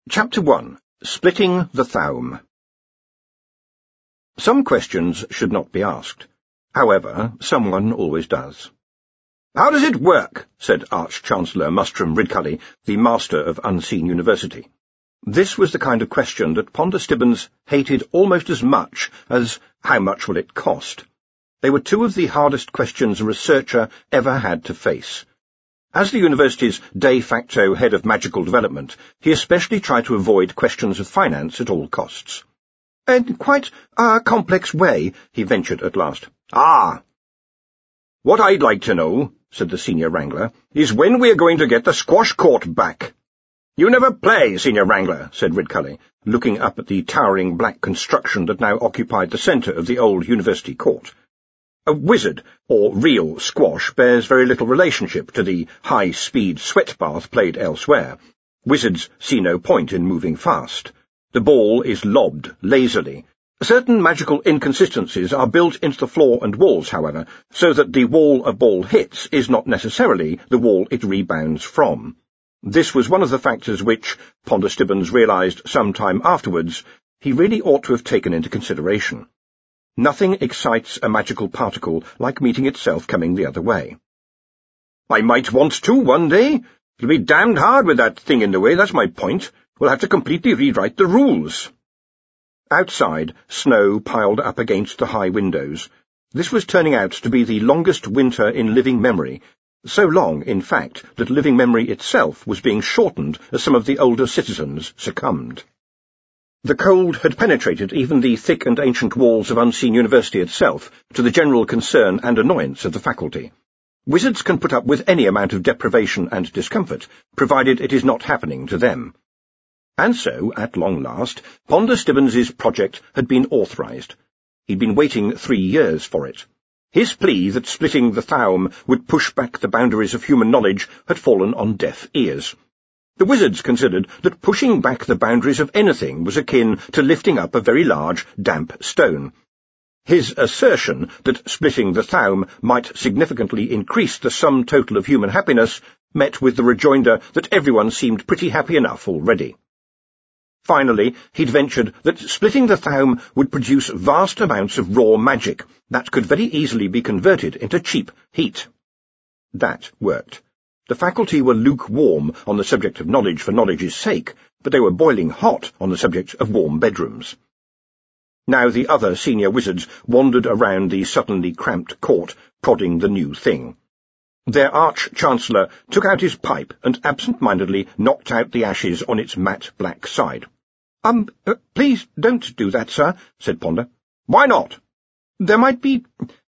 Chapter 1. Splitting the Thaum. Some questions should not be asked. However, someone always does. "How does it work?" said Arch-Chancellor Mustrum Ridcully, the master of Unseen University. This was the kind of question that Ponder Stibbons hated almost as much as how much will it cost. They were two of the hardest questions a researcher ever had to face. As the university's de facto head of magical development, he especially tried to avoid questions of finance at all costs. "In quite a complex way," he ventured at last. "Ah! What I'd like to know," said the senior wrangler, "is when we're going to get the squash court back." "You never play, senior wrangler," said Ridcully, looking up at the towering black construction that now occupied the centre of the old university court. A wizard, or real squash, bears very little relationship to the high-speed sweat bath played elsewhere. Wizards see no point in moving fast. The ball is lobbed lazily. Certain magical inconsistencies are built into the floor and walls, however, so that the wall a ball hits is not necessarily the wall it rebounds from. This was one of the factors which, Ponder Stibbons realised some time afterwards, he really ought to have taken into consideration. Nothing excites a magical particle like meeting itself coming the other way. "I might want to one day. It'll be damned hard with that thing in the way, that's my point. We'll have to completely rewrite the rules." Outside, snow piled up against the high windows. This was turning out to be the longest winter in living memory, so long, in fact, that living memory itself was being shortened as some of the older citizens succumbed. The cold had penetrated even the thick and ancient walls of Unseen University itself, to the general concern and annoyance of the faculty. Wizards can put up with any amount of deprivation and discomfort, provided it is not happening to them. And so, at long last, Ponder Stibbons's project had been authorised. He'd been waiting 3 years for it. His plea that splitting the Thaum would push back the boundaries of human knowledge had fallen on deaf ears. The wizards considered that pushing back the boundaries of anything was akin to lifting up a very large, damp stone. His assertion that splitting the Thaum might significantly increase the sum total of human happiness met with the rejoinder that everyone seemed pretty happy enough already. Finally, he'd ventured that splitting the Thaum would produce vast amounts of raw magic that could very easily be converted into cheap heat. That worked. The faculty were lukewarm on the subject of knowledge for knowledge's sake, but they were boiling hot on the subject of warm bedrooms. Now the other senior wizards wandered around the suddenly cramped court, prodding the new thing. Their Arch-Chancellor took out his pipe and absent-mindedly knocked out the ashes on its matte black side. Please don't do that, sir," said Ponder. "Why not?" "There might be...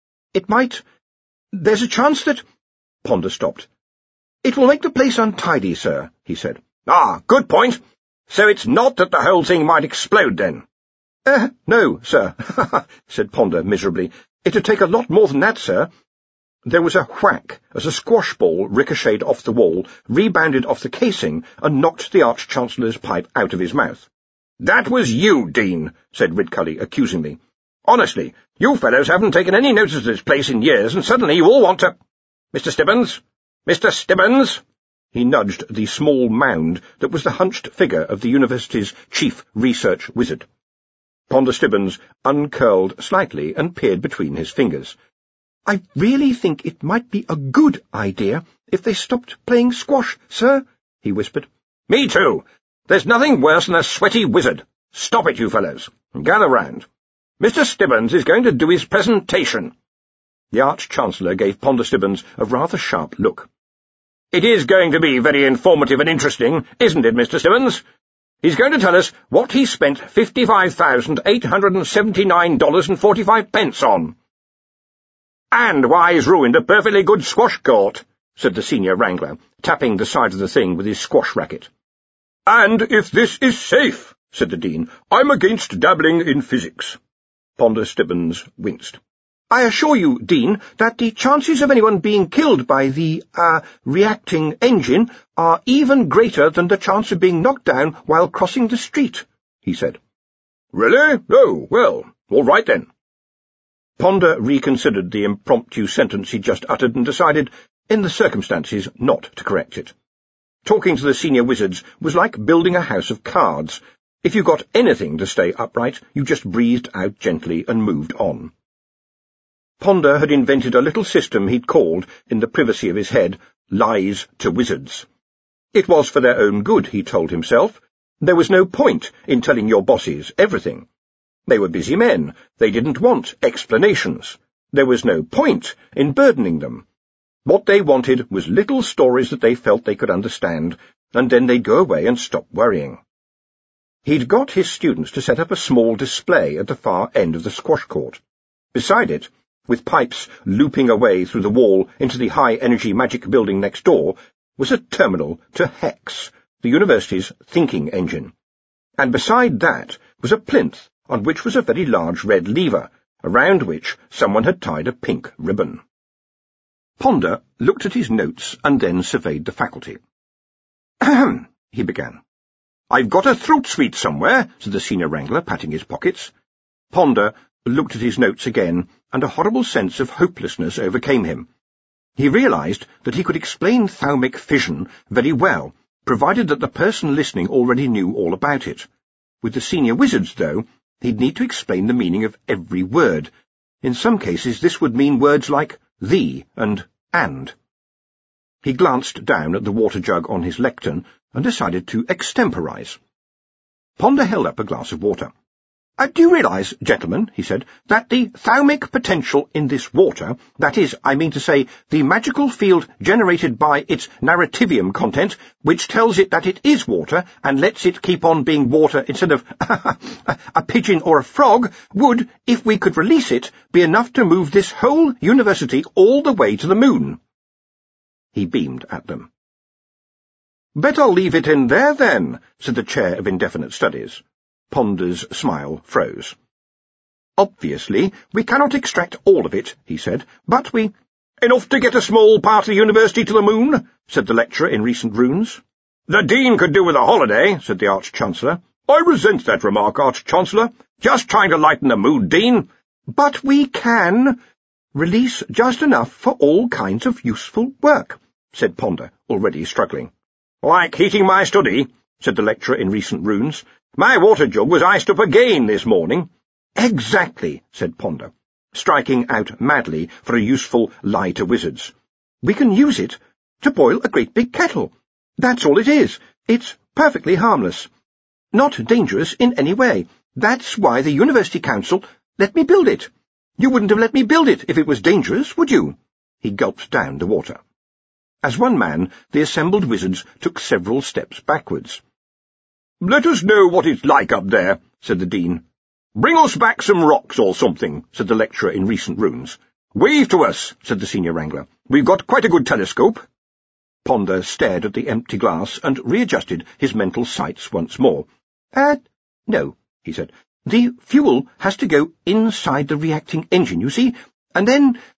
There's a chance that—" Ponder stopped. "It will make the place untidy, sir," he said. "Ah, good point. So it's not that the whole thing might explode, then?" No, sir," said Ponder miserably. "It'd take a lot more than that, sir." There was a whack as a squash ball ricocheted off the wall, rebounded off the casing, and knocked the Arch-Chancellor's pipe out of his mouth. "That was you, Dean," said Ridcully accusingly. "Honestly, you fellows haven't taken any notice of this place in years, and suddenly you all want to— Mr. Stibbons? Mr. Stibbons?" He nudged the small mound that was the hunched figure of the university's chief research wizard. Ponder Stibbons uncurled slightly and peered between his fingers. "I really think it might be a good idea if they stopped playing squash, sir," he whispered. "Me too. There's nothing worse than a sweaty wizard. Stop it, you fellows. Gather round. Mr. Stibbons is going to do his presentation." The Arch-Chancellor gave Ponder Stibbons a rather sharp look. "It is going to be very informative and interesting, isn't it, Mr. Stibbons? He's going to tell us what he spent $55,879.45 on. And why he's ruined a perfectly good squash court," said the senior wrangler, tapping the side of the thing with his squash racket. "And if this is safe," said the dean, "I'm against dabbling in physics." Ponder Stibbons winced. "I assure you, Dean, that the chances of anyone being killed by the, reacting engine are even greater than the chance of being knocked down while crossing the street," he said. "Really? Oh, well, all right then." Ponder reconsidered the impromptu sentence he'd just uttered and decided, in the circumstances, not to correct it. Talking to the senior wizards was like building a house of cards. If you got anything to stay upright, you just breathed out gently and moved on. Ponder had invented a little system he'd called, in the privacy of his head, Lies to Wizards. It was for their own good, he told himself. There was no point in telling your bosses everything. They were busy men. They didn't want explanations. There was no point in burdening them. What they wanted was little stories that they felt they could understand, and then they'd go away and stop worrying. He'd got his students to set up a small display at the far end of the squash court. Beside it, with pipes looping away through the wall into the high-energy magic building next door, was a terminal to Hex, the university's thinking engine. And beside that was a plinth on which was a very large red lever, around which someone had tied a pink ribbon. Ponder looked at his notes and then surveyed the faculty. "Ahem," he began. "I've got a throat sweet somewhere," said the senior wrangler, patting his pockets. Ponder looked at his notes again, and a horrible sense of hopelessness overcame him. He realized that he could explain thaumic fission very well, provided that the person listening already knew all about it. With the senior wizards, though, he'd need to explain the meaning of every word. In some cases this would mean words like the and. He glanced down at the water jug on his lectern and decided to extemporize. Ponder held up a glass of water. "Do you realize, gentlemen," he said, "that the thaumic potential in this water, that is, I mean to say, the magical field generated by its narrativium content, which tells it that it is water and lets it keep on being water instead of a pigeon or a frog, would, if we could release it, be enough to move this whole university all the way to the moon?" He beamed at them. "Bet I'll leave it in there, then," said the chair of indefinite studies. Ponder's smile froze. "Obviously, we cannot extract all of it," he said, "but we—" "Enough to get a small part of the university to the moon," said the lecturer in recent runes. "The Dean could do with a holiday," said the Arch-Chancellor. "I resent that remark, Arch-Chancellor. Just trying to lighten the mood, Dean." "But we can release just enough for all kinds of useful work," said Ponder, already struggling. "Like heating my study," said the lecturer in recent runes. "My water jug was iced up again this morning." "Exactly," said Ponder, striking out madly for a useful lie to wizards. "We can use it to boil a great big kettle. That's all it is. It's perfectly harmless. Not dangerous in any way. That's why the University Council let me build it. You wouldn't have let me build it if it was dangerous, would you?" He gulped down the water. As one man, the assembled wizards took several steps backwards. "Let us know what it's like up there," said the Dean. "Bring us back some rocks or something," said the lecturer in recent runes. "Wave to us," said the senior wrangler. "We've got quite a good telescope." Ponder stared at the empty glass and readjusted his mental sights once more. No," he said. "The fuel has to go inside the reacting engine, you see, and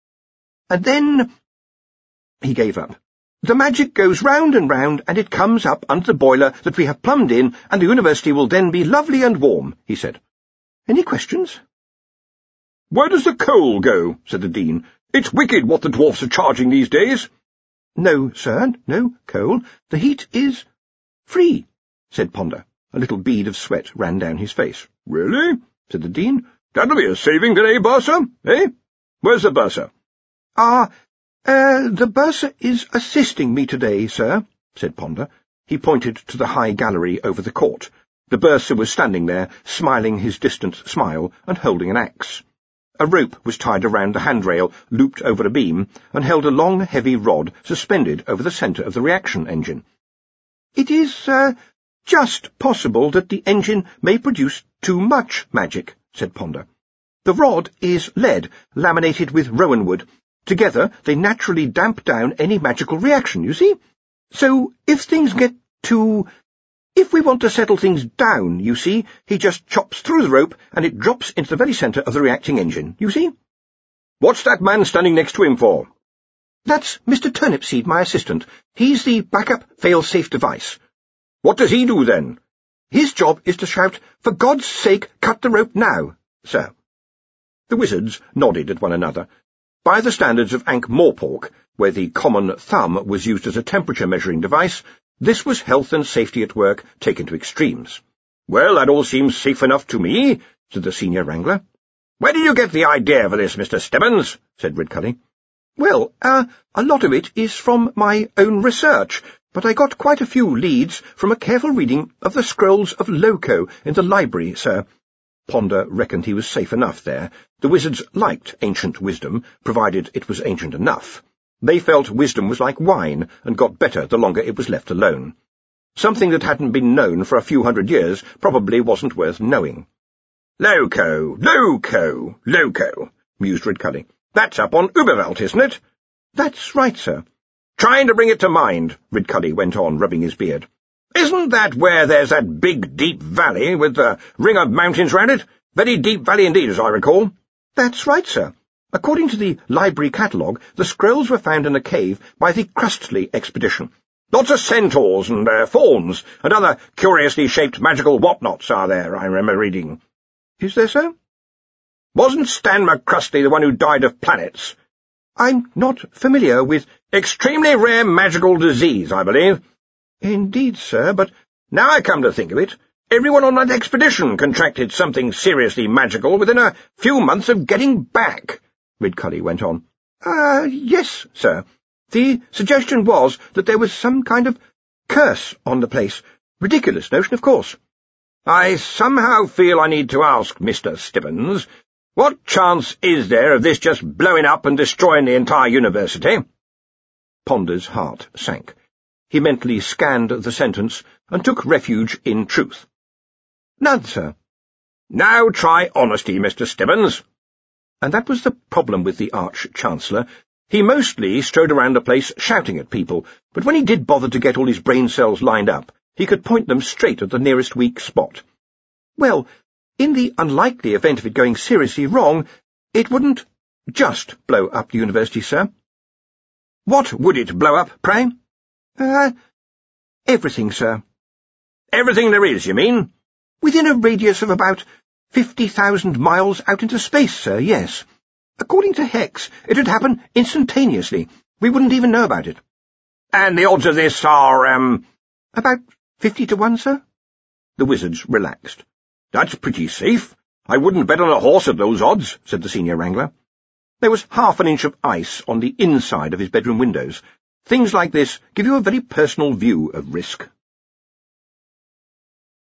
then—" He gave up. "The magic goes round and round, and it comes up under the boiler that we have plumbed in, and the university will then be lovely and warm," he said. "Any questions?" "Where does the coal go?" said the Dean. "It's wicked what the dwarfs are charging these days." "No, sir, no coal. The heat is free," said Ponder. A little bead of sweat ran down his face. "Really?" said the Dean. "That'll be a saving today, Bursar, eh? Where's the Bursar?" The Bursar is assisting me today, sir," said Ponder. He pointed to the high gallery over the court. The Bursar was standing there, smiling his distant smile and holding an axe. A rope was tied around the handrail, looped over a beam, and held a long, heavy rod suspended over the centre of the reaction engine. "It is, just possible that the engine may produce too much magic," said Ponder. "The rod is lead, laminated with rowanwood. Together, they naturally damp down any magical reaction, you see? So, if we want to settle things down, you see, he just chops through the rope and it drops into the very centre of the reacting engine, you see?" "What's that man standing next to him for?" "That's Mr. Turnipseed, my assistant. He's the backup fail-safe device." "What does he do, then?" "His job is to shout, 'For God's sake, cut the rope now,' sir." The wizards nodded at one another. By the standards of Ankh-Morpork, where the common thumb was used as a temperature-measuring device, This was health and safety at work taken to extremes. "Well, that all seems safe enough to me," said the senior wrangler. "Where did you get the idea for this, Mr. Stebbins?" said Ridcully. "Well, a lot of it is from my own research, but I got quite a few leads from a careful reading of the Scrolls of Loco in the library, sir." Ponder reckoned he was safe enough there. The wizards liked ancient wisdom, provided it was ancient enough. They felt wisdom was like wine, and got better the longer it was left alone. Something that hadn't been known for a few hundred years probably wasn't worth knowing. "Loco, mused Ridcully. "That's up on Uberwelt, isn't it?" "That's right, sir." "Trying to bring it to mind," Ridcully went on, rubbing his beard. "Isn't that where there's that big, deep valley with the ring of mountains round it? Very deep valley indeed, as I recall." "That's right, sir. According to the library catalogue, the scrolls were found in a cave by the Crustley expedition. Lots of centaurs and fawns and other curiously shaped magical whatnots are there, I remember reading." "Is there, sir?" "Wasn't Stan McCrustley the one who died of planets?" "I'm not familiar with—" "Extremely rare magical disease, I believe." "Indeed, sir, but—" "Now I come to think of it, everyone on that expedition contracted something seriously magical within a few months of getting back," Ridcully went on. Yes, sir. The suggestion was that there was some kind of curse on the place. Ridiculous notion, of course." "I somehow feel I need to ask, Mr. Stibbins, what chance is there of this just blowing up and destroying the entire university?" Ponder's heart sank. He mentally scanned the sentence and took refuge in truth. "None, sir." "Now try honesty, Mr. Stibbins." And that was the problem with the Arch-Chancellor. He mostly strode around the place shouting at people, but when he did bother to get all his brain cells lined up, he could point them straight at the nearest weak spot. "Well, in the unlikely event of it going seriously wrong, it wouldn't just blow up the university, sir." "What would it blow up, pray?" Everything, sir." "Everything there is, you mean?" "Within a radius of about 50,000 miles out into space, sir, yes. According to Hex, it would happen instantaneously. We wouldn't even know about it." "And the odds of this are, About 50 to 1, sir." The wizards relaxed. "That's pretty safe. I wouldn't bet on a horse at those odds," said the senior wrangler. There was half an inch of ice on the inside of his bedroom windows. Things like this give you a very personal view of risk.